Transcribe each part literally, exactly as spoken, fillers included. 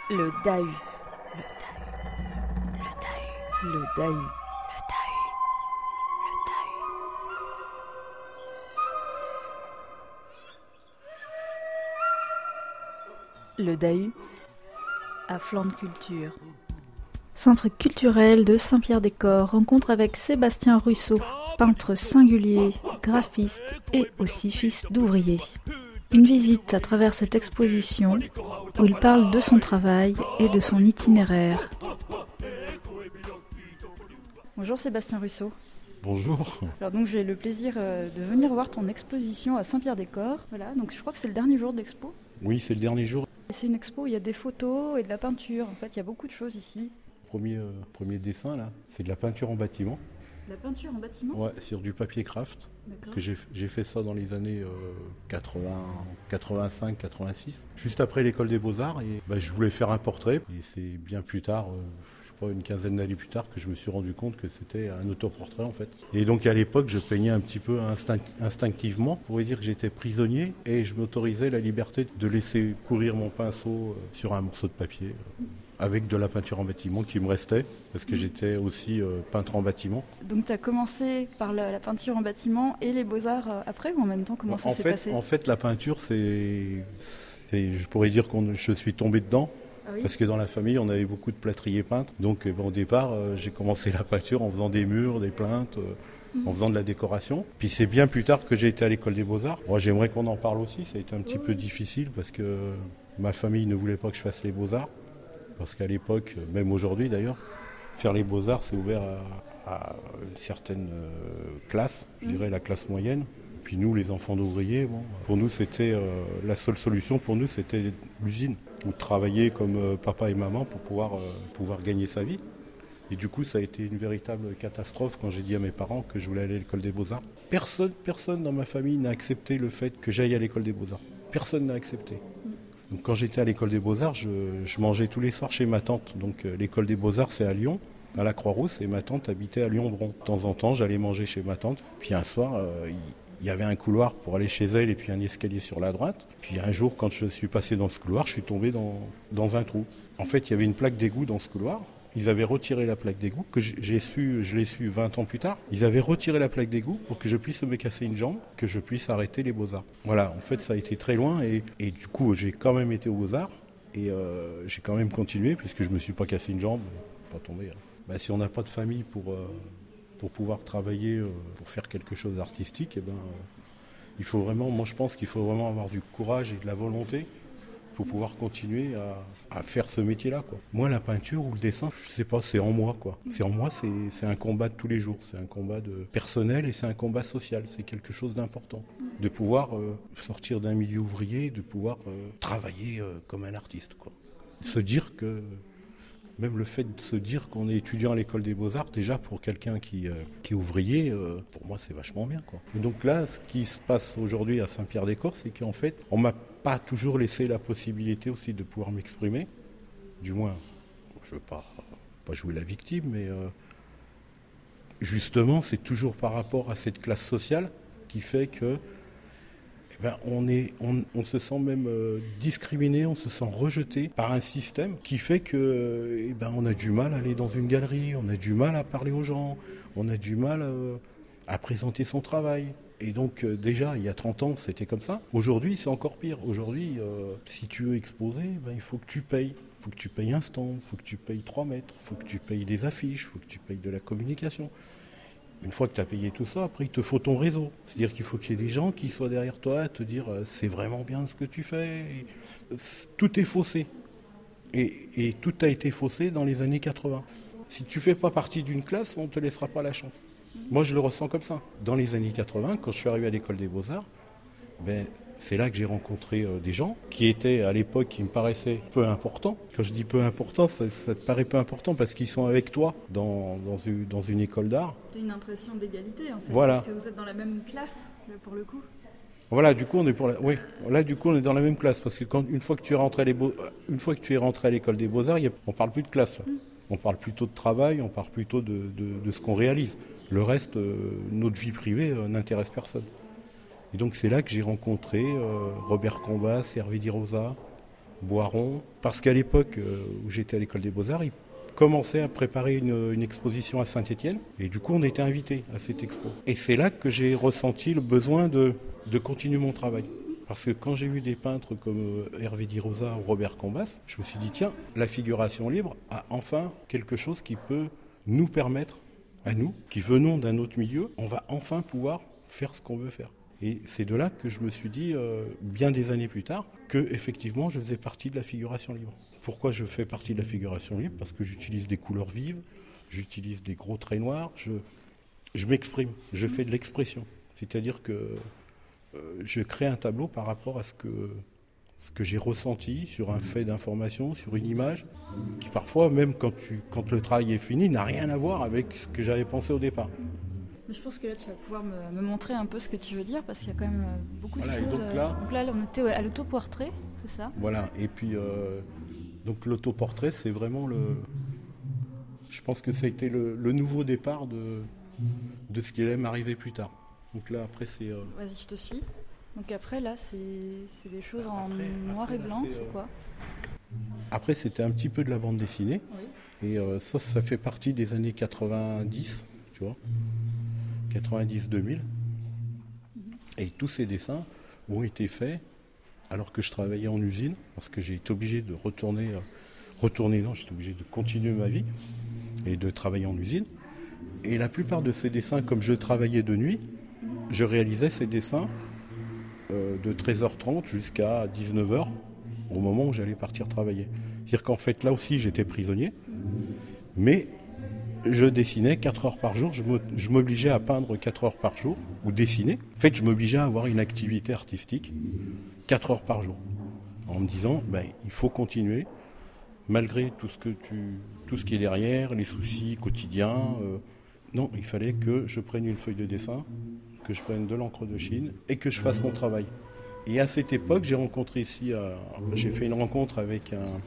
Le Dahu. Le Dahu. Le Dahu. Le Dahu. Le Dahu. Le Dahu. Le Dahu à flanc de culture. Centre culturel de Saint-Pierre-des-Corps, rencontre avec Sébastien Russo, peintre singulier, graphiste et aussi fils d'ouvrier. Une visite à travers cette exposition où il parle de son travail et de son itinéraire. Bonjour Sébastien Russo. Bonjour. Alors donc j'ai le plaisir de venir voir ton exposition à Saint-Pierre-des-Corps. Voilà, donc je crois que c'est le dernier jour de l'expo. Oui, c'est le dernier jour. C'est une expo où il y a des photos et de la peinture. En fait, il y a beaucoup de choses ici. Premier, euh, premier dessin là, c'est de la peinture en bâtiment. La peinture en bâtiment ? Ouais, sur du papier craft. D'accord. Que j'ai, j'ai fait ça dans les années euh, quatre-vingts, quatre-vingt-cinq, quatre-vingt-six. Juste après l'école des Beaux-Arts. Et bah, je voulais faire un portrait. Et c'est bien plus tard, euh, je sais pas, une quinzaine d'années plus tard, que je me suis rendu compte que c'était un autoportrait en fait. Et donc à l'époque, je peignais un petit peu instinct, instinctivement. Pour dire que j'étais prisonnier et je m'autorisais la liberté de laisser courir mon pinceau euh, sur un morceau de papier. Euh, avec de la peinture en bâtiment qui me restait, parce que j'étais aussi euh, peintre en bâtiment. Donc tu as commencé par la, la peinture en bâtiment et les beaux-arts euh, après, ou en même temps, comment ça en s'est fait, passé ? En fait, la peinture, c'est, c'est je pourrais dire que je suis tombé dedans, ah oui. Parce que dans la famille, on avait beaucoup de plâtriers peintres. Donc euh, bon, au départ, euh, j'ai commencé la peinture en faisant des murs, des plinthes, euh, mmh. en faisant de la décoration. Puis c'est bien plus tard que j'ai été à l'école des Beaux-Arts. Moi, j'aimerais qu'on en parle aussi, ça a été un petit oui. peu difficile, parce que ma famille ne voulait pas que je fasse les Beaux-Arts. Parce qu'à l'époque, même aujourd'hui d'ailleurs, faire les beaux-arts, c'est ouvert à, à une certaine euh, classe, je mmh. dirais la classe moyenne. Puis nous, les enfants d'ouvriers, bon, pour nous, c'était euh, la seule solution, pour nous, c'était l'usine. Ou travailler comme euh, papa et maman pour pouvoir, euh, pouvoir gagner sa vie. Et du coup, ça a été une véritable catastrophe quand j'ai dit à mes parents que je voulais aller à l'école des beaux-arts. Personne, personne dans ma famille n'a accepté le fait que j'aille à l'école des beaux-arts. Personne n'a accepté. Mmh. Donc, quand j'étais à l'école des Beaux-Arts, je, je mangeais tous les soirs chez ma tante. Donc euh, l'école des Beaux-Arts, c'est à Lyon, à la Croix-Rousse, et ma tante habitait à Lyon-Bron. De temps en temps, j'allais manger chez ma tante. Puis un soir, il euh, y avait un couloir pour aller chez elle et puis un escalier sur la droite. Puis un jour, quand je suis passé dans ce couloir, je suis tombé dans, dans un trou. En fait, il y avait une plaque d'égout dans ce couloir. Ils avaient retiré la plaque d'égout, que j'ai su, je l'ai su vingt ans plus tard. Ils avaient retiré la plaque d'égout pour que je puisse me casser une jambe, que je puisse arrêter les Beaux-Arts. Voilà, en fait, ça a été très loin et, et du coup, j'ai quand même été aux Beaux-Arts et euh, j'ai quand même continué puisque je ne me suis pas cassé une jambe, pas tombé. Hein. Bah, si on n'a pas de famille pour, euh, pour pouvoir travailler, euh, pour faire quelque chose d'artistique, eh ben, euh, il faut vraiment, moi je pense qu'il faut vraiment avoir du courage et de la volonté pour pouvoir continuer à, à faire ce métier-là, quoi. Moi, la peinture ou le dessin, je sais pas, c'est en moi, quoi. C'est en moi, c'est, c'est un combat de tous les jours. C'est un combat de personnel et c'est un combat social. C'est quelque chose d'important. De pouvoir euh, sortir d'un milieu ouvrier, de pouvoir euh, travailler euh, comme un artiste, quoi. Se dire que, même le fait de se dire qu'on est étudiant à l'école des Beaux-Arts, déjà pour quelqu'un qui, euh, qui est ouvrier, euh, pour moi, c'est vachement bien, quoi. Et donc là, ce qui se passe aujourd'hui à Saint-Pierre-des-Corps, c'est qu'en fait, on m'a pas toujours laissé la possibilité aussi de pouvoir m'exprimer. Du moins, je ne veux pas, pas jouer la victime, mais euh, justement, c'est toujours par rapport à cette classe sociale qui fait que eh ben, on, est, on, on se sent même euh, discriminé, on se sent rejeté par un système qui fait que eh ben, on a du mal à aller dans une galerie, on a du mal à parler aux gens, on a du mal euh, à présenter son travail. Et donc euh, déjà, il y a trente ans, c'était comme ça. Aujourd'hui, c'est encore pire. Aujourd'hui, euh, si tu veux exposer, ben, il faut que tu payes. Il faut que tu payes un stand, il faut que tu payes trois mètres, il faut que tu payes des affiches, il faut que tu payes de la communication. Une fois que tu as payé tout ça, après, il te faut ton réseau. C'est-à-dire qu'il faut qu'il y ait des gens qui soient derrière toi à te dire euh, « c'est vraiment bien ce que tu fais ». Tout est faussé. Et, et tout a été faussé dans les années quatre-vingts. Si tu ne fais pas partie d'une classe, on ne te laissera pas la chance. Moi, je le ressens comme ça. Dans les années quatre-vingts, quand je suis arrivé à l'école des Beaux-Arts, ben, c'est là que j'ai rencontré euh, des gens qui étaient, à l'époque, qui me paraissaient peu importants. Quand je dis peu importants, ça, ça te paraît peu important parce qu'ils sont avec toi dans, dans, une, dans une école d'art. Tu as une impression d'égalité, en fait, voilà. Parce que vous êtes dans la même classe, pour le coup. Voilà, du coup, on est pour la... oui, là, du coup, on est dans la même classe parce que quand, une fois que tu es rentré à les Beaux... une fois que tu es rentré à l'école des Beaux-Arts, a... on parle plus de classe. Là. Mm. On parle plutôt de travail, on parle plutôt de, de, de ce qu'on réalise. Le reste, euh, notre vie privée euh, n'intéresse personne. Et donc c'est là que j'ai rencontré euh, Robert Combas, Hervé Di Rosa, Boiron, parce qu'à l'époque euh, où j'étais à l'école des Beaux-Arts, ils commençaient à préparer une, une exposition à Saint-Étienne, et du coup on était invités à cette expo. Et c'est là que j'ai ressenti le besoin de, de continuer mon travail. Parce que quand j'ai vu des peintres comme Hervé Di Rosa ou Robert Combas, je me suis dit, tiens, la figuration libre a enfin quelque chose qui peut nous permettre, à nous, qui venons d'un autre milieu, on va enfin pouvoir faire ce qu'on veut faire. Et c'est de là que je me suis dit, euh, bien des années plus tard, que effectivement je faisais partie de la figuration libre. Pourquoi je fais partie de la figuration libre ? Parce que j'utilise des couleurs vives, j'utilise des gros traits noirs, je, je m'exprime, je fais de l'expression. C'est-à-dire que euh, je crée un tableau par rapport à ce que, ce que j'ai ressenti sur un fait d'information, sur une image, qui parfois, même quand, tu, quand le travail est fini, n'a rien à voir avec ce que j'avais pensé au départ. Mais je pense que là, tu vas pouvoir me, me montrer un peu ce que tu veux dire, parce qu'il y a quand même beaucoup de voilà, choses. Et donc, là, donc là, on était à l'autoportrait, c'est ça ? Voilà, et puis euh, donc l'autoportrait, c'est vraiment le... Je pense que ça a été le, le nouveau départ de, de ce qui allait m'arriver plus tard. Donc là, après, c'est... Euh... Vas-y, je te suis. Donc après, là, c'est, c'est des choses après, en noir après, et blanc, là, c'est, c'est euh... quoi ? Après, c'était un petit peu de la bande dessinée. Oui. Et euh, ça, ça fait partie des années quatre-vingt-dix, tu vois. quatre-vingt-dix deux mille. Et tous ces dessins ont été faits alors que je travaillais en usine, parce que j'ai été obligé de retourner, euh, retourner non, j'étais obligé de continuer ma vie et de travailler en usine. Et la plupart de ces dessins, comme je travaillais de nuit, je réalisais ces dessins euh, de treize heures trente jusqu'à dix-neuf heures, au moment où j'allais partir travailler. C'est-à-dire qu'en fait, là aussi, j'étais prisonnier, mais je dessinais quatre heures par jour, je, me, je m'obligeais à peindre quatre heures par jour, ou dessiner. En fait, je m'obligeais à avoir une activité artistique quatre heures par jour, en me disant, ben, il faut continuer, malgré tout ce, que tu, tout ce qui est derrière, les soucis quotidiens. Euh, non, il fallait que je prenne une feuille de dessin, que je prenne de l'encre de Chine, et que je fasse mon travail. Et à cette époque, j'ai rencontré ici, euh, j'ai fait une rencontre avec un...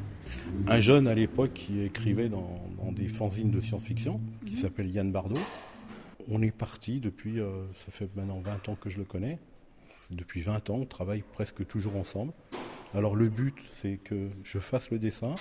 un jeune à l'époque qui écrivait dans, dans des fanzines de science-fiction, qui s'appelle Yann Bardot. On est parti depuis, euh, ça fait maintenant vingt ans que je le connais. Depuis vingt ans, on travaille presque toujours ensemble. Alors le but, c'est que je fasse le dessin,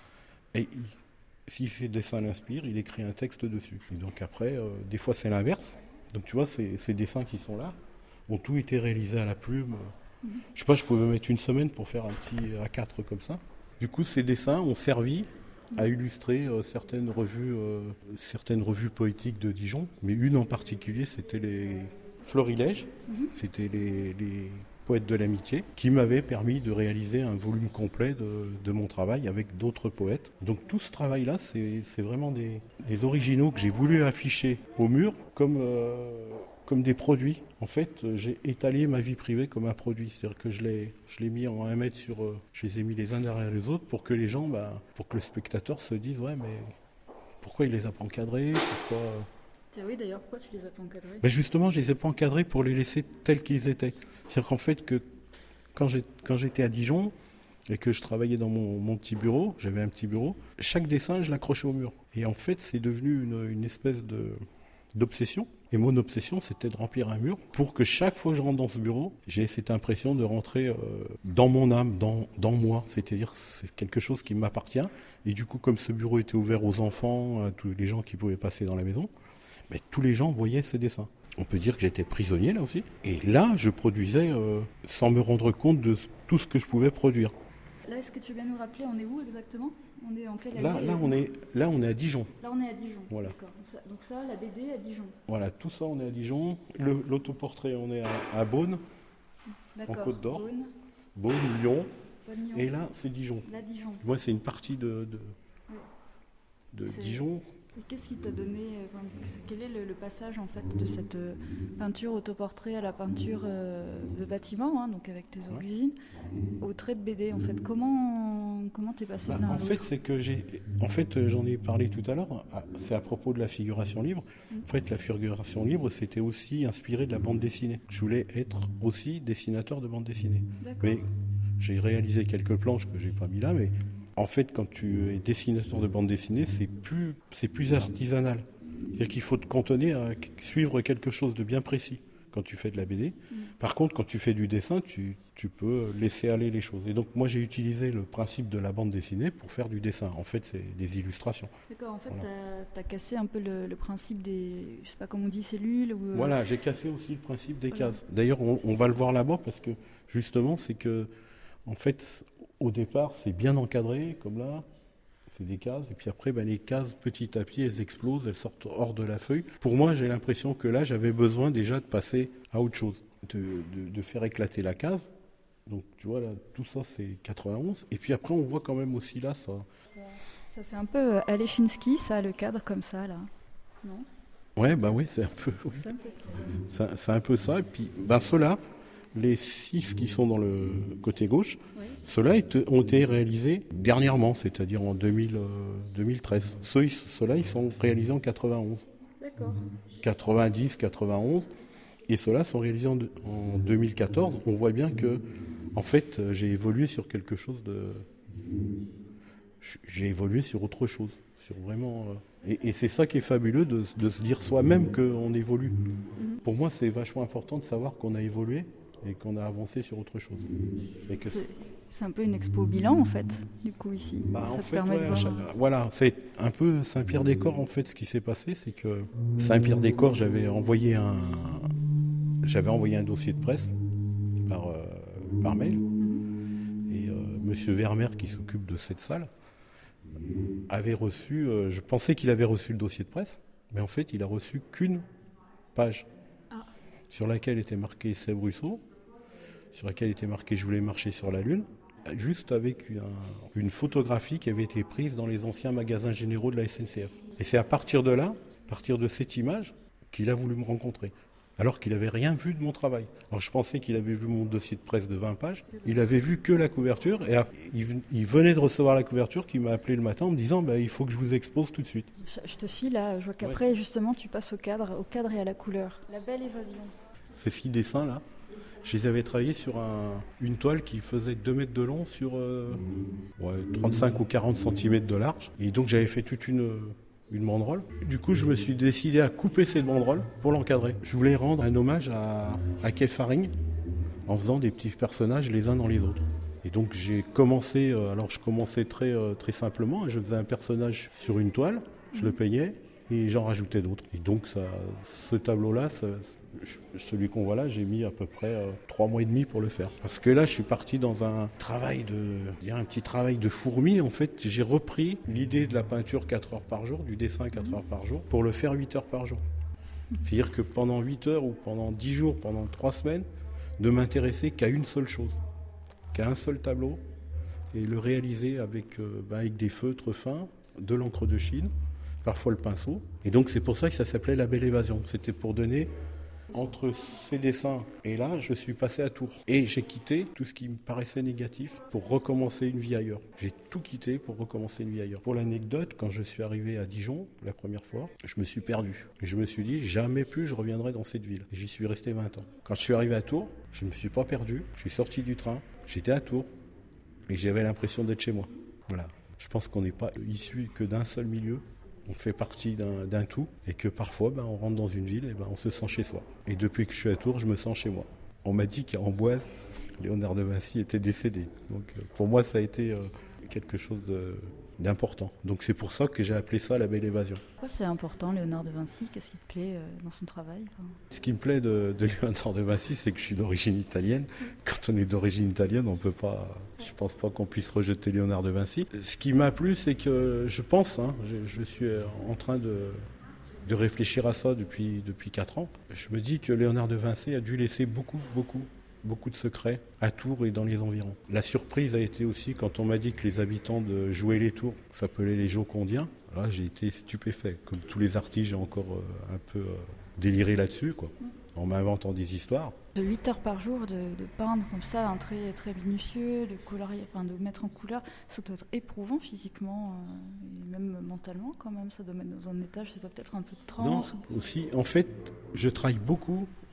et il, si ces dessins l'inspirent, il écrit un texte dessus. Et donc après, euh, des fois c'est l'inverse. Donc tu vois, ces, ces dessins qui sont là ont tout été réalisés à la plume. Mm-hmm. Je sais pas, je pouvais mettre une semaine pour faire un petit A quatre comme ça. Du coup, ces dessins ont servi à illustrer euh, certaines revues, euh, certaines revues poétiques de Dijon, mais une en particulier, c'était les Florilèges, mm-hmm. c'était les, les poètes de l'amitié, qui m'avaient permis de réaliser un volume complet de, de mon travail avec d'autres poètes. Donc tout ce travail-là, c'est, c'est vraiment des, des originaux que j'ai voulu afficher au mur comme... Euh, comme des produits. En fait, j'ai étalé ma vie privée comme un produit. C'est-à-dire que je l'ai, je l'ai mis en un mètre sur... Euh, je les ai mis les uns derrière les autres pour que les gens, bah, pour que le spectateur se dise, ouais, mais pourquoi il les a pas encadrés ? Pourquoi... Oui, d'ailleurs, pourquoi tu les as pas encadrés ? Ben justement, je les ai pas encadrés pour les laisser tels qu'ils étaient. C'est-à-dire qu'en fait, que quand, j'ai, quand j'étais à Dijon et que je travaillais dans mon, mon petit bureau, j'avais un petit bureau, chaque dessin, je l'accrochais au mur. Et en fait, c'est devenu une, une espèce de... d'obsession. Et mon obsession, c'était de remplir un mur pour que chaque fois que je rentre dans ce bureau, j'ai cette impression de rentrer euh, dans mon âme, dans, dans moi. C'est-à-dire c'est quelque chose qui m'appartient. Et du coup, comme ce bureau était ouvert aux enfants, à tous les gens qui pouvaient passer dans la maison, mais tous les gens voyaient ces dessins. On peut dire que j'étais prisonnier là aussi. Et là, je produisais euh, sans me rendre compte de tout ce que je pouvais produire. Là, est-ce que tu viens nous rappeler, on est où exactement ? On est en quelle année ? Là, là, on est, là, on est à Dijon. Là, on est à Dijon. Voilà. D'accord. Donc ça, donc ça, la B D à Dijon. Voilà, tout ça, on est à Dijon. Le, l'autoportrait, on est à, à Beaune, D'accord. en Côte d'Or. Beaune. Beaune, Lyon. Bonne Lyon. Et là, c'est Dijon. Là, Dijon. Moi, c'est une partie de, de, Oui. de C'est... Dijon. Et qu'est-ce qui t'a donné, enfin, quel est le, le passage en fait de cette euh, peinture autoportrait à la peinture euh, de bâtiment, hein, donc avec tes origines, au trait de B D en fait. Comment comment t'es passé Bah, de l'un à en l'autre ? fait, c'est que j'ai, en fait, j'en ai parlé tout à l'heure. C'est à propos de la figuration libre. En fait, la figuration libre, c'était aussi inspiré de la bande dessinée. Je voulais être aussi dessinateur de bande dessinée. D'accord. Mais j'ai réalisé quelques planches que j'ai pas mis là, mais en fait, quand tu es dessinateur de bande dessinée, c'est plus, c'est plus artisanal. C'est-à-dire qu'il faut te cantonner à suivre quelque chose de bien précis. quand tu fais de la B D. Mmh. Par contre, quand tu fais du dessin, tu, tu peux laisser aller les choses. Et donc, moi, j'ai utilisé le principe de la bande dessinée pour faire du dessin. En fait, c'est des illustrations. D'accord, en fait, voilà. tu as cassé un peu le, le principe des, je sais pas comment on dit, cellules ou... Voilà, j'ai cassé aussi le principe des voilà. cases. D'ailleurs, on, on va le voir là-bas parce que, justement, c'est que, en fait, au départ, c'est bien encadré, comme là. C'est des cases, et puis après, ben, les cases, petit à petit, elles explosent, elles sortent hors de la feuille. Pour moi, j'ai l'impression que là, j'avais besoin déjà de passer à autre chose, de, de, de faire éclater la case. Donc, tu vois, là, tout ça, c'est quatre-vingt-onze. Et puis après, on voit quand même aussi là, ça... Ça fait un peu Alechinsky, ça, le cadre comme ça, là, non ? Ouais, ben oui, c'est un peu... Oui. C'est, c'est un peu ça. Et puis, ben ceux-là, les six qui sont dans le côté gauche, oui. Ceux-là ont été réalisés dernièrement, c'est-à-dire en deux mille, euh, deux mille treize. Ceux, ceux-là, ils sont réalisés en quatre-vingt-onze. D'accord. quatre-vingt-dix, quatre-vingt-onze. Et ceux-là sont réalisés en, en deux mille quatorze. On voit bien que, en fait, j'ai évolué sur quelque chose de... J'ai évolué sur autre chose. Sur vraiment... Euh... Et, et c'est ça qui est fabuleux, de, de se dire soi-même qu'on évolue. Mm-hmm. Pour moi, c'est vachement important de savoir qu'on a évolué et qu'on a avancé sur autre chose. Et que c'est, c'est un peu une expo bilan, en fait, du coup, ici. Bah, ça en te fait, permet ouais, de voir... chaque... Voilà, c'est un peu Saint-Pierre-des-Corps, en fait, ce qui s'est passé, c'est que Saint-Pierre-des-Corps, j'avais envoyé un... J'avais envoyé un dossier de presse par, euh, par mail. Et euh, Monsieur Vermeer, qui s'occupe de cette salle, avait reçu... Euh, je pensais qu'il avait reçu le dossier de presse, mais en fait, il a reçu qu'une page ah. sur laquelle était marqué Seb Russo, sur laquelle était marqué « Je voulais marcher sur la Lune », juste avec une, une photographie qui avait été prise dans les anciens magasins généraux de la S N C F. Et c'est à partir de là, à partir de cette image, qu'il a voulu me rencontrer, alors qu'il n'avait rien vu de mon travail. Alors je pensais qu'il avait vu mon dossier de presse de vingt pages, il avait vu que la couverture, et il, il venait de recevoir la couverture, qui m'a appelé le matin en me disant bah, « il faut que je vous expose tout de suite ». Je te suis là, je vois qu'après, ouais. justement, tu passes au cadre, au cadre et à la couleur. La belle évasion. Ces six dessins-là, je les avais travaillés sur un, une toile qui faisait deux mètres de long sur euh, ouais, trente-cinq ou quarante centimètres de large. Et donc j'avais fait toute une, une banderole. Du coup, je me suis décidé à couper cette banderole pour l'encadrer. Je voulais rendre un hommage à, à Kev Haring en faisant des petits personnages les uns dans les autres. Et donc j'ai commencé, euh, alors je commençais très, euh, très simplement, je faisais un personnage sur une toile, je le peignais et j'en rajoutais d'autres. Et donc ça, ce tableau-là, ça, celui qu'on voit là, j'ai mis à peu près euh, trois mois et demi pour le faire. Parce que là, je suis parti dans un travail de, un petit travail de fourmi. En fait, j'ai repris l'idée de la peinture quatre heures par jour, du dessin quatre heures par jour, pour le faire huit heures par jour. C'est-à-dire que pendant huit heures ou pendant dix jours, pendant trois semaines, ne m'intéresser qu'à une seule chose, qu'à un seul tableau, et le réaliser avec, euh, bah, avec des feutres fins, de l'encre de Chine, parfois le pinceau. Et donc c'est pour ça que ça s'appelait La Belle Évasion. C'était pour donner... Entre ces dessins et là, je suis passé à Tours. Et j'ai quitté tout ce qui me paraissait négatif pour recommencer une vie ailleurs. J'ai tout quitté pour recommencer une vie ailleurs. Pour l'anecdote, quand je suis arrivé à Dijon, la première fois, je me suis perdu. Et je me suis dit, jamais plus je reviendrai dans cette ville. Et j'y suis resté vingt ans. Quand je suis arrivé à Tours, je ne me suis pas perdu. Je suis sorti du train, j'étais à Tours. Et j'avais l'impression d'être chez moi. Voilà. Je pense qu'on n'est pas issu que d'un seul milieu. On fait partie d'un, d'un tout et que parfois ben, on rentre dans une ville et ben, on se sent chez soi. Et depuis que je suis à Tours, je me sens chez moi. On m'a dit qu'à Amboise, Léonard de Vinci était décédé. Donc pour moi, ça a été euh, quelque chose de, d'important. Donc c'est pour ça que j'ai appelé ça La Belle Évasion. Pourquoi c'est important, Léonard de Vinci ? Qu'est-ce qui te plaît euh, dans son travail ? enfin... Ce qui me plaît de, de Léonard de Vinci, c'est que je suis d'origine italienne. Quand on est d'origine italienne, on peut pas... Je pense pas qu'on puisse rejeter Léonard de Vinci. Ce qui m'a plu, c'est que je pense, hein, je, je suis en train de, de réfléchir à ça depuis, depuis quatre ans. Je me dis que Léonard de Vinci a dû laisser beaucoup, beaucoup, beaucoup de secrets à Tours et dans les environs. La surprise a été aussi quand on m'a dit que les habitants de Joué-les-Tours s'appelaient les Jocondiens. Là, j'ai été stupéfait. Comme tous les artistes, j'ai encore euh, un peu euh, déliré là-dessus, quoi. En m'inventant des histoires. De huit heures par jour, de, de peindre comme ça, un trait très minutieux, de colorier, enfin de mettre en couleur, ça doit être éprouvant physiquement euh, et même mentalement quand même. Ça doit mettre dans un état, je sais pas, peut-être un peu de transe. Non, ou... aussi, en fait, je travaille beaucoup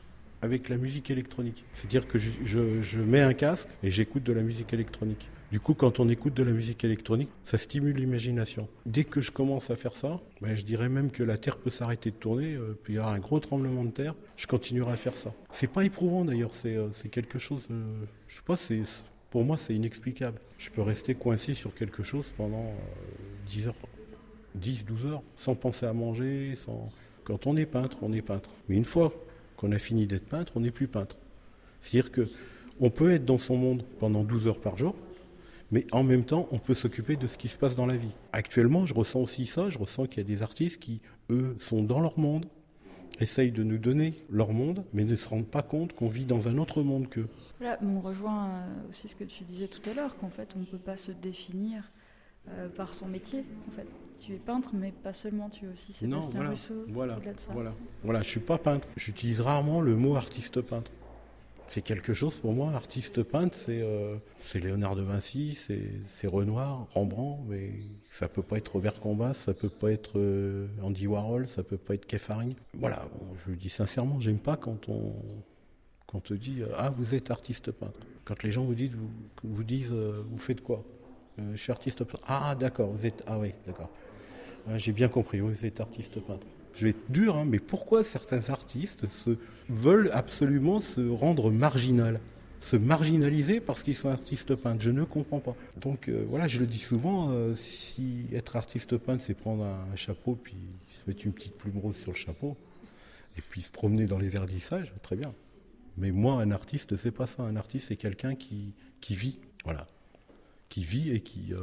avec la musique électronique. C'est-à-dire que je, je, je mets un casque et j'écoute de la musique électronique. Du coup, quand on écoute de la musique électronique, ça stimule l'imagination. Dès que je commence à faire ça, ben, je dirais même que la Terre peut s'arrêter de tourner, euh, puis il y aura un gros tremblement de terre, je continuerai à faire ça. C'est pas éprouvant d'ailleurs, c'est, euh, c'est quelque chose, euh, je sais pas, c'est, pour moi c'est inexplicable. Je peux rester coincé sur quelque chose pendant euh, dix heures, dix, douze heures, sans penser à manger, sans... Quand on est peintre, on est peintre. Mais une fois qu'on a fini d'être peintre, on n'est plus peintre. C'est-à-dire qu'on peut être dans son monde pendant douze heures par jour, mais en même temps, on peut s'occuper de ce qui se passe dans la vie. Actuellement, je ressens aussi ça, je ressens qu'il y a des artistes qui, eux, sont dans leur monde, essayent de nous donner leur monde, mais ne se rendent pas compte qu'on vit dans un autre monde qu'eux. Là, on rejoint aussi ce que tu disais tout à l'heure, qu'en fait, on ne peut pas se définir euh, par son métier, en fait. Tu es peintre, mais pas seulement, tu es aussi Sébastien non, voilà, Russo. Voilà, au-delà de ça. voilà, voilà, je suis pas peintre. J'utilise rarement le mot artiste peintre. C'est quelque chose pour moi, artiste peintre, c'est, euh, c'est Léonard de Vinci, c'est, c'est Renoir, Rembrandt, mais ça peut pas être Robert Combas, ça peut pas être euh, Andy Warhol, ça peut pas être Kay Haring. Voilà, bon, je le dis sincèrement, j'aime pas quand on, quand on te dit euh, ah vous êtes artiste peintre. Quand les gens vous disent, vous, vous disent euh, vous faites quoi euh, Je suis artiste peintre. Ah d'accord, vous êtes ah oui d'accord. Ah, j'ai bien compris, vous êtes artiste peintre. Je vais être dur, hein, mais pourquoi certains artistes se, veulent absolument se rendre marginal, se marginaliser parce qu'ils sont artistes peintres? Je ne comprends pas. Donc euh, voilà, je le dis souvent, euh, si être artiste peintre, c'est prendre un, un chapeau, puis se mettre une petite plume rose sur le chapeau, et puis se promener dans les verdissages, très bien. Mais moi, un artiste, c'est pas ça. Un artiste, c'est quelqu'un qui, qui vit, voilà, qui vit et qui... Euh,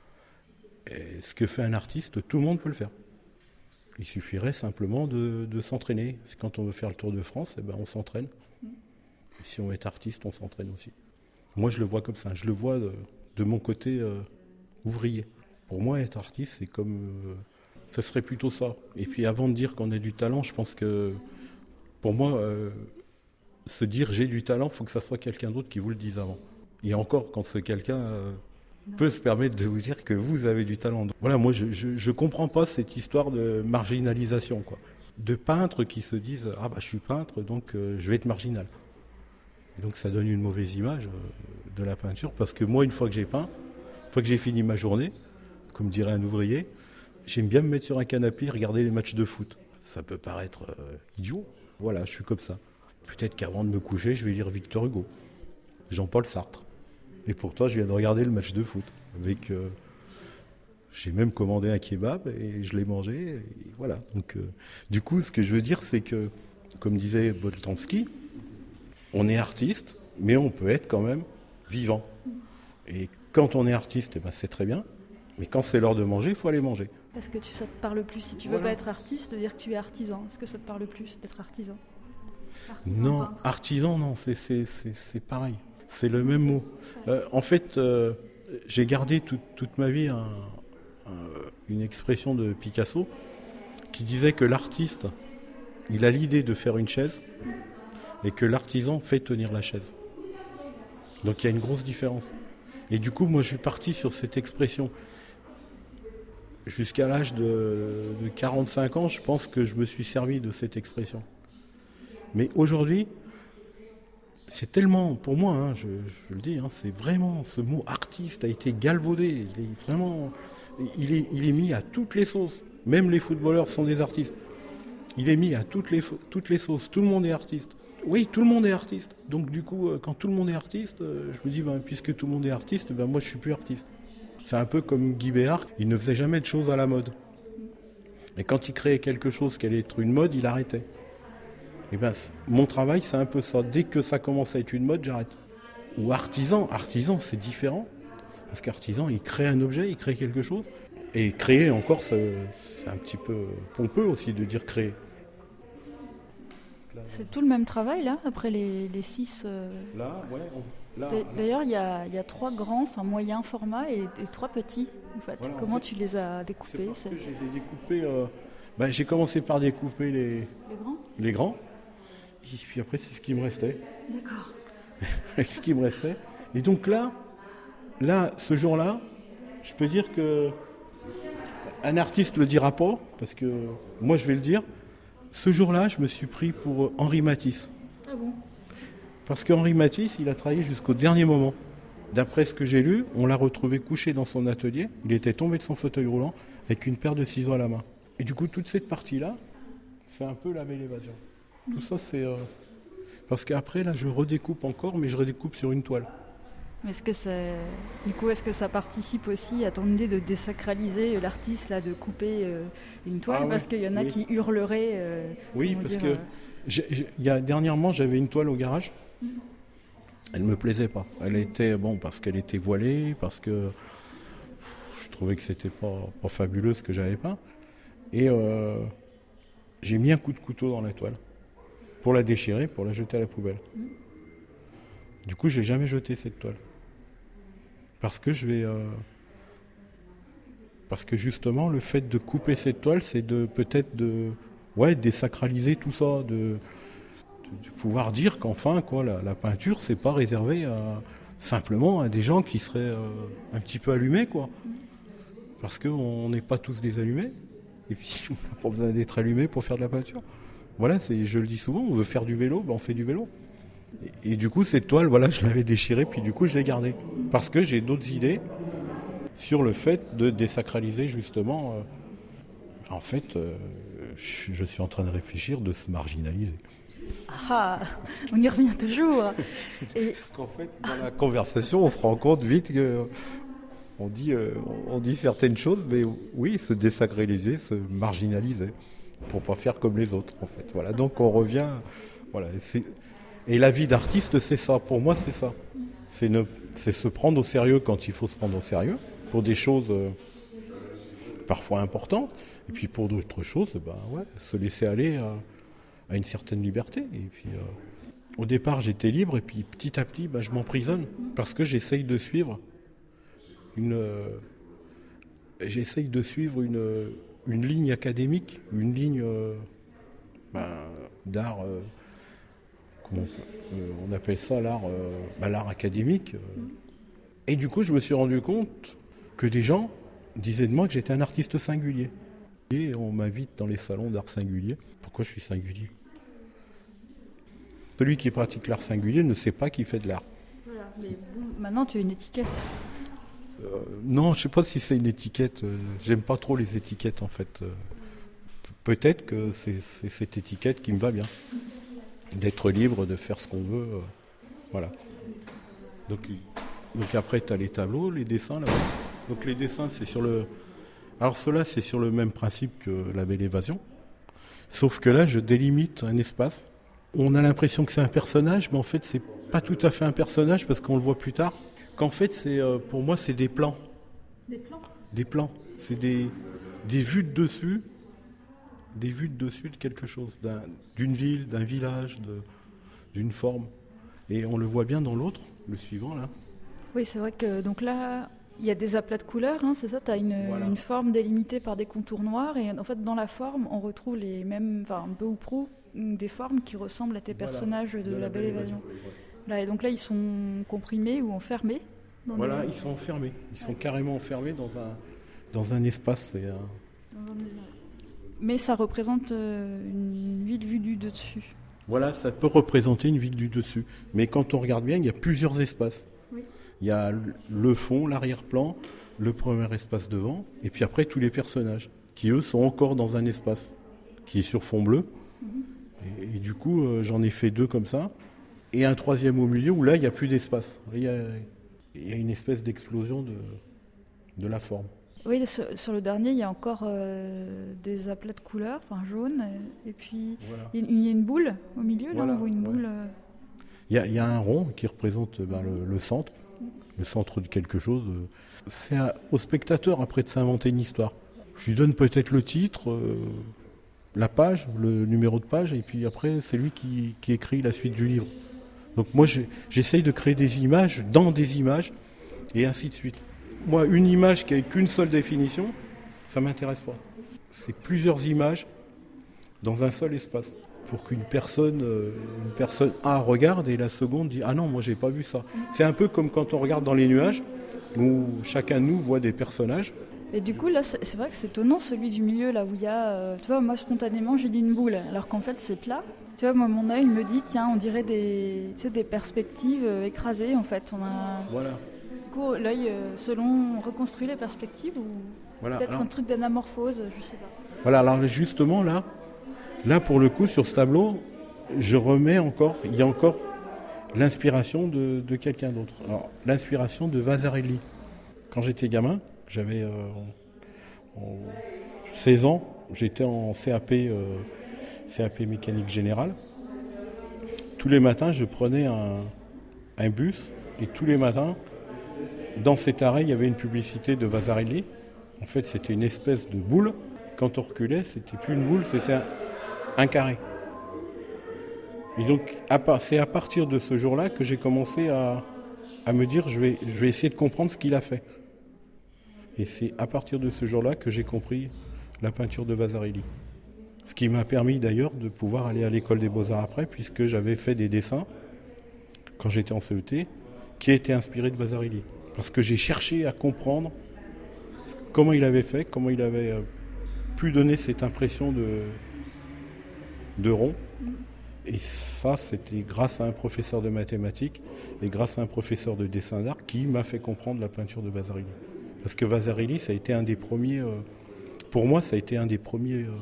et ce que fait un artiste, tout le monde peut le faire. Il suffirait simplement de, de s'entraîner. Quand on veut faire le Tour de France, eh ben on s'entraîne. Et si on veut être artiste, on s'entraîne aussi. Moi, je le vois comme ça. Je le vois de, de mon côté euh, ouvrier. Pour moi, être artiste, c'est comme... Euh, ça serait plutôt ça. Et puis, avant de dire qu'on a du talent, je pense que, pour moi, euh, se dire j'ai du talent, il faut que ça soit quelqu'un d'autre qui vous le dise avant. Et encore, quand ce quelqu'un... Euh, peut se permettre de vous dire que vous avez du talent. Voilà, moi je, je, je comprends pas cette histoire de marginalisation, quoi. De peintres qui se disent ah bah je suis peintre donc euh, je vais être marginal. Et donc ça donne une mauvaise image euh, de la peinture parce que moi une fois que j'ai peint, une fois que j'ai fini ma journée, comme dirait un ouvrier, j'aime bien me mettre sur un canapé et regarder les matchs de foot. Ça peut paraître euh, idiot. Voilà, je suis comme ça. Peut-être qu'avant de me coucher, je vais lire Victor Hugo, Jean-Paul Sartre. Et pourtant, je viens de regarder le match de foot. Avec, euh, j'ai même commandé un kebab et je l'ai mangé. Et voilà. Donc, euh, du coup, ce que je veux dire, c'est que, comme disait Boltanski, on est artiste, mais on peut être quand même vivant. Et quand on est artiste, eh ben, c'est très bien. Mais quand c'est l'heure de manger, il faut aller manger. Est-ce que tu, ça te parle plus, si tu voilà. veux pas être artiste, de dire que tu es artisan? Est-ce que ça te parle plus d'être artisan? Artisan non, peintre. Artisan, non, c'est, c'est, c'est, c'est pareil. C'est le même mot. Euh, en fait, euh, j'ai gardé tout, toute ma vie un, un, une expression de Picasso qui disait que l'artiste, il a l'idée de faire une chaise et que l'artisan fait tenir la chaise. Donc il y a une grosse différence. Et du coup, moi, je suis parti sur cette expression. Jusqu'à l'âge de, de quarante-cinq ans, je pense que je me suis servi de cette expression. Mais aujourd'hui, c'est tellement, pour moi, hein, je, je le dis, hein, c'est vraiment, ce mot artiste a été galvaudé. Il est vraiment, il est, il est mis à toutes les sauces. Même les footballeurs sont des artistes. Il est mis à toutes les, toutes les sauces. Tout le monde est artiste. Oui, tout le monde est artiste. Donc du coup, quand tout le monde est artiste, je me dis, ben, puisque tout le monde est artiste, ben, moi je suis plus artiste. C'est un peu comme Guy Béard, il ne faisait jamais de choses à la mode. Et quand il créait quelque chose qui allait être une mode, il arrêtait. Et ben, mon travail, c'est un peu ça. Dès que ça commence à être une mode, j'arrête. Ou artisan, artisan, c'est différent. Parce qu'artisan, il crée un objet, il crée quelque chose. Et créer, encore, c'est, c'est un petit peu pompeux aussi de dire créer. C'est tout le même travail, là, après les, les six... Euh... Là, ouais. On... Là, D'ailleurs, il y a, y a trois grands, enfin moyens formats et, et trois petits, en fait. Voilà, Comment en fait, tu les as découpés? C'est parce c'est... que je les ai découpés... Euh... Ben, j'ai commencé par découper les... Les grands Les grands. Et puis après, c'est ce qui me restait. D'accord. ce qui me restait. Et donc là, là, ce jour-là, je peux dire que un artiste le dira pas, parce que moi je vais le dire. Ce jour-là, je me suis pris pour Henri Matisse. Ah bon? Parce qu'Henri Matisse, il a travaillé jusqu'au dernier moment. D'après ce que j'ai lu, on l'a retrouvé couché dans son atelier. Il était tombé de son fauteuil roulant avec une paire de ciseaux à la main. Et du coup, toute cette partie-là, c'est un peu la belle évasion. Mmh. Tout ça, c'est... Euh... Parce qu'après, là, je redécoupe encore, mais je redécoupe sur une toile. Est-ce que c'est... Du coup, est-ce que ça participe aussi à ton idée de désacraliser l'artiste, là, de couper euh, une toile? Ah, Parce ouais, qu'il y en a oui. qui hurleraient... Euh, oui, parce dire, que... Euh... J'ai, j'ai, y a, dernièrement, j'avais une toile au garage. Mmh. Elle me plaisait pas. Elle était bon parce qu'elle était voilée, parce que je trouvais que c'était pas, pas fabuleux ce que j'avais pas. Et euh, j'ai mis un coup de couteau dans la toile pour la déchirer, pour la jeter à la poubelle. Mmh. Du coup, je n'ai jamais jeté cette toile parce que je vais euh, parce que justement le fait de couper cette toile, c'est de peut-être de ouais désacraliser tout ça, de de pouvoir dire qu'enfin, quoi, la, la peinture, c'est pas réservé à, simplement à des gens qui seraient euh, un petit peu allumés, quoi. Parce qu'on n'est pas tous des allumés, et puis on n'a pas besoin d'être allumé pour faire de la peinture. Voilà, c'est, je le dis souvent, on veut faire du vélo, ben on fait du vélo. Et, et du coup, cette toile, voilà, je l'avais déchirée, puis du coup, je l'ai gardée. Parce que j'ai d'autres idées sur le fait de désacraliser, justement. Euh, en fait, euh, je, je suis en train de réfléchir de se marginaliser. Ah, on y revient toujours. Et... En fait, dans la conversation, on se rend compte vite que on dit, euh, on dit certaines choses, mais oui, se désacraliser, se marginaliser, pour pas faire comme les autres, en fait. Voilà. Donc on revient, voilà. C'est... Et la vie d'artiste, c'est ça. Pour moi, c'est ça. C'est, ne... c'est se prendre au sérieux quand il faut se prendre au sérieux pour des choses euh, parfois importantes, et puis pour d'autres choses, bah ouais, se laisser aller. À... à une certaine liberté. Et puis, euh, au départ, j'étais libre, et puis petit à petit, bah, je m'emprisonne, parce que j'essaye de suivre une, euh, j'essaye de suivre une, une ligne académique, une ligne euh, bah, d'art, euh, comment euh, on appelle ça, l'art, euh, bah, l'art académique. Et du coup, je me suis rendu compte que des gens disaient de moi que j'étais un artiste singulier. Et on m'invite dans les salons d'art singulier. Pourquoi je suis singulier ? Celui qui pratique l'art singulier ne sait pas qu'il fait de l'art. Voilà, mais bon, maintenant tu as une étiquette. Euh, non, je ne sais pas si c'est une étiquette. Euh, j'aime pas trop les étiquettes en fait. Euh, peut-être que c'est, c'est cette étiquette qui me va bien. D'être libre, de faire ce qu'on veut. Euh, voilà. Donc, donc après, tu as les tableaux, les dessins là-bas. Donc les dessins, c'est sur le... Alors cela, c'est sur le même principe que la belle évasion. Sauf que là, je délimite un espace. On a l'impression que c'est un personnage, mais en fait, c'est pas tout à fait un personnage parce qu'on le voit plus tard. Qu'en fait, c'est, euh, pour moi, c'est des plans. Des plans ? Des plans. C'est des, des vues de dessus, des vues de dessus de quelque chose, d'un, d'une ville, d'un village, de, d'une forme. Et on le voit bien dans l'autre, le suivant, là. Oui, c'est vrai que donc là... Il y a des aplats de couleurs, hein, c'est ça, tu as une, voilà. une forme délimitée par des contours noirs et en fait dans la forme on retrouve les mêmes, enfin un peu ou prou, des formes qui ressemblent à tes voilà. personnages de, de la, la Belle Évasion. évasion. Là, et donc là ils sont comprimés ou enfermés. Voilà, les... ils sont enfermés, ils sont carrément enfermés dans un, dans un espace. Et un... Mais ça représente une ville vue du dessus. Voilà, ça peut représenter une ville du dessus, mais quand on regarde bien, il y a plusieurs espaces. Oui. Il y a le fond, l'arrière-plan, le premier espace devant, et puis après tous les personnages, qui eux sont encore dans un espace qui est sur fond bleu. Mm-hmm. Et, et du coup, euh, j'en ai fait deux comme ça, et un troisième au milieu où là, il n'y a plus d'espace. Il y a, il y a une espèce d'explosion de, de la forme. Oui, sur, sur le dernier, il y a encore euh, des aplats de couleurs, enfin jaune, et puis voilà. il, y a, il y a une boule au milieu, voilà, là, on voit une ouais. boule... Euh... Il y, a, il y a un rond qui représente ben, le, le centre, le centre de quelque chose. C'est à, au spectateur après de s'inventer une histoire. Je lui donne peut-être le titre, euh, la page, le numéro de page, et puis après c'est lui qui, qui écrit la suite du livre. Donc moi j'ai, j'essaye de créer des images dans des images, et ainsi de suite. Moi une image qui n'a qu'une seule définition, ça ne m'intéresse pas. C'est plusieurs images dans un seul espace. Pour qu'une personne, une personne A regarde et la seconde dit « Ah non, moi j'ai pas vu ça ». C'est un peu comme quand on regarde dans les nuages, où chacun de nous voit des personnages. Et du coup, là, c'est, c'est vrai que c'est étonnant, celui du milieu, là où il y a... Euh, tu vois, moi, spontanément, j'ai dit une boule, alors qu'en fait, c'est plat. Tu vois, moi, mon œil me dit, tiens, on dirait des, tu sais, des perspectives euh, écrasées, en fait. On a... Voilà. Du coup, l'œil, euh, selon, on reconstruit les perspectives ou Voilà. peut-être Alors, un truc d'anamorphose, je sais pas. voilà, alors justement, là, là, pour le coup, sur ce tableau, je remets encore, il y a encore l'inspiration de, de quelqu'un d'autre. Alors, l'inspiration de Vasarely. Quand j'étais gamin, j'avais euh, en, en seize ans, j'étais en C A P, euh, C A P mécanique générale. Tous les matins, je prenais un, un bus et tous les matins, dans cet arrêt, il y avait une publicité de Vasarely. En fait, c'était une espèce de boule. Quand on reculait, c'était plus une boule, c'était un, un carré. Et donc, à part, c'est à partir de ce jour-là que j'ai commencé à, à me dire, je vais, je vais essayer de comprendre ce qu'il a fait. Et c'est à partir de ce jour-là que j'ai compris la peinture de Vasarely. Ce qui m'a permis d'ailleurs de pouvoir aller à l'école des Beaux-Arts après, puisque j'avais fait des dessins, quand j'étais en C E T, qui étaient inspirés de Vasarely. Parce que j'ai cherché à comprendre comment il avait fait, comment il avait pu donner cette impression de, de rond. Et ça, c'était grâce à un professeur de mathématiques et grâce à un professeur de dessin d'art qui m'a fait comprendre la peinture de Vasarely. Parce que Vasarely, ça a été un des premiers... Euh, pour moi, ça a été un des premiers... Euh,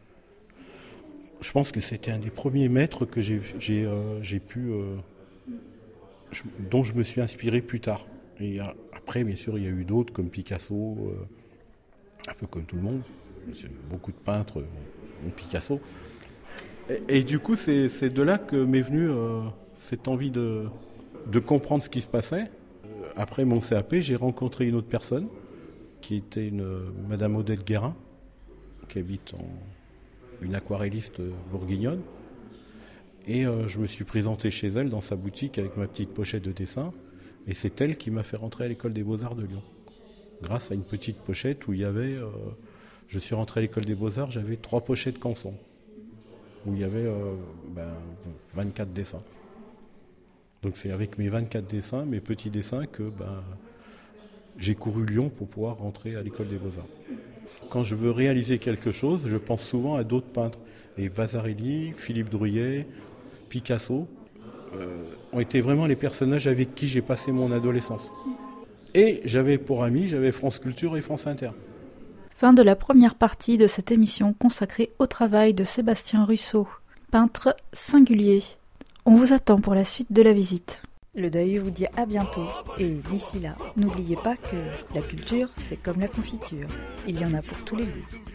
je pense que c'était un des premiers maîtres que j'ai, j'ai, euh, j'ai pu... Euh, je, dont je me suis inspiré plus tard. Et euh, après, bien sûr, il y a eu d'autres, comme Picasso, euh, un peu comme tout le monde. Beaucoup de peintres ont, ont Picasso. Et, et du coup, c'est, c'est de là que m'est venue euh, cette envie de, de comprendre ce qui se passait. Après mon C A P, j'ai rencontré une autre personne, qui était une euh, Madame Odette Guérin, qui habite en... une aquarelliste bourguignonne. Et euh, je me suis présenté chez elle dans sa boutique avec ma petite pochette de dessin. Et c'est elle qui m'a fait rentrer à l'école des Beaux-Arts de Lyon. Grâce à une petite pochette où il y avait... Euh, je suis rentré à l'école des Beaux-Arts, j'avais trois pochettes Canson. Où il y avait euh, ben, vingt-quatre dessins. Donc c'est avec mes vingt-quatre dessins, mes petits dessins, que ben, j'ai couru Lyon pour pouvoir rentrer à l'école des Beaux-Arts. Quand je veux réaliser quelque chose, je pense souvent à d'autres peintres. Et Vasarely, Philippe Drouillet, Picasso euh, ont été vraiment les personnages avec qui j'ai passé mon adolescence. Et j'avais pour amis, j'avais France Culture et France Inter. Fin de la première partie de cette émission consacrée au travail de Sébastien Russo, peintre singulier. On vous attend pour la suite de la visite. Le Deuil vous dit à bientôt et d'ici là, n'oubliez pas que la culture, c'est comme la confiture. Il y en a pour tous les goûts.